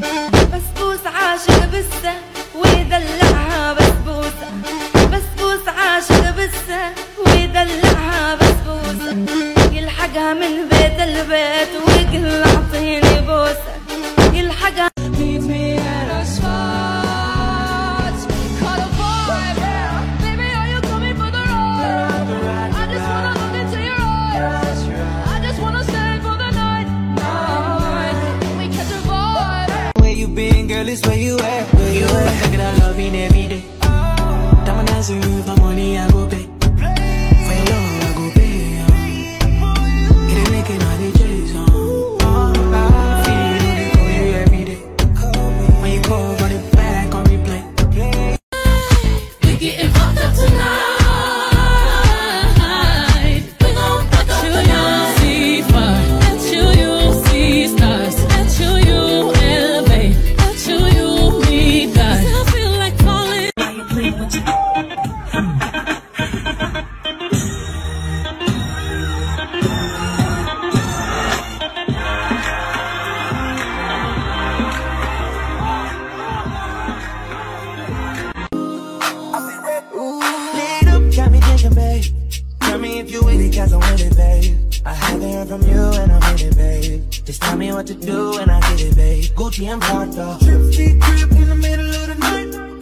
بسبوس عاشق بسه ويدلعها بسبوسة، بسبوس عاشق بسه ويدلعها بسبوسة، يلحقها من بيت البيت ويقول اعطيني بوسة، يلحقها. Meet me at a spot, caught a vibe, baby are you coming for the ride? I just wanna look into your eyes, I just wanna stay for the night, we catch a vibe. Where you been, girl, it's where you at, where you at. Look at our loving every day. Diamond dancing, if I'm money, I go pay. For your love, I go pay. Get it making all the J's on. Tell me if you with it, cause I'm with it, babe. I haven't heard from you and I'm with it, babe. Just tell me what to do and I get it, babe. Gucci and Prada, trip in the middle of the night.